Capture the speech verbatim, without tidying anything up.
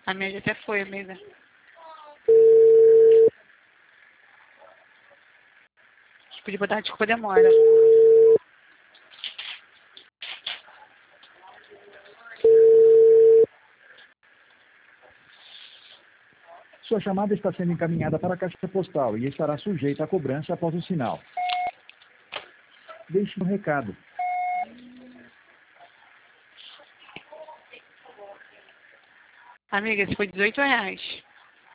A minha já até foi, amiga. Podia botar a desculpa demora. Sua chamada está sendo encaminhada para a caixa postal e estará sujeita à cobrança após o sinal. Deixe um recado. Amiga, esse foi dezoito reais.